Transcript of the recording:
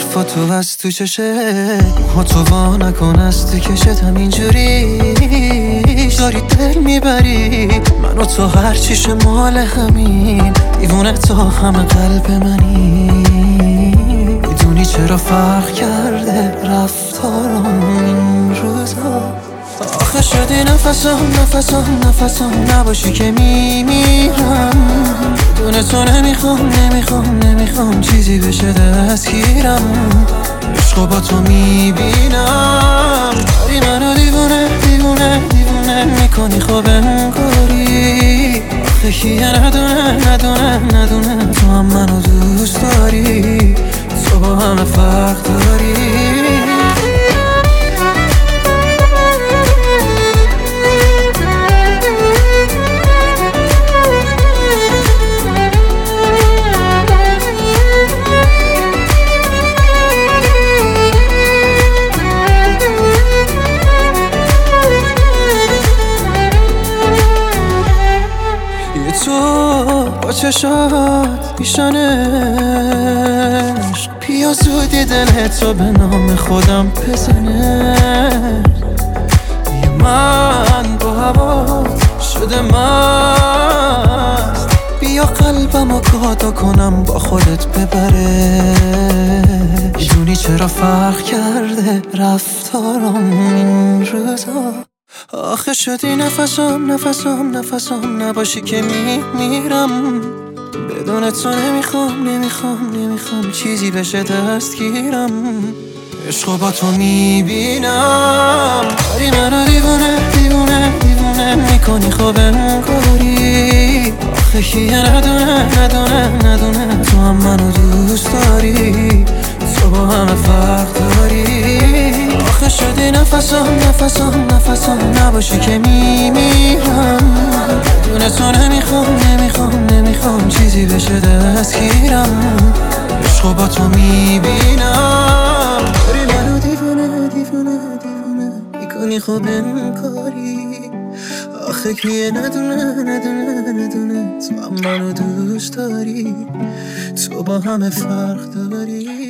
صفا تو از تو چشه ها تو وا نکن از تو کشتم اینجوری داری دل میبری من و تو هرچیش مال همین دیوونه تا همه قلب منی میدونی چرا فرق کرده رفتارم این روزا آخه شدی نفسم نباشی که میمیرم بدون تو نمیخوام چیزی بشه دستگیرم عشقو با تو میبینم داری منو دیوونه میکنی خب انگاری آخه کیه ندونه تو هم منو دوست داری تو با همه فرق داری تو با چشات پیشانش پیا زودی دلتو به نام خودم بزنه یه من با هوا شده مست بیا قلبمو گادا کنم با خودت ببره میدونی چرا فرق کرده رفتارم این روزا آخه شدی نفسم نباشی که میمیرم بدون تو نمیخوام چیزی بشه دستگیرم عشقو با تو میبینم داری منو دیوونه میکنی خب انگاری آخه کیه ندونه تو هم منو دوست داری تو با همه فرق داری آخه شدی نفسم نباشی که میمیرم بدون تو نمیخوام چیزی بشه دستگیرم عشقو با تو میبینم داری منو دیوونه میکنی خب انگاری آخه کیه ندونه تو هم منو دوست داری تو با همه فرق داری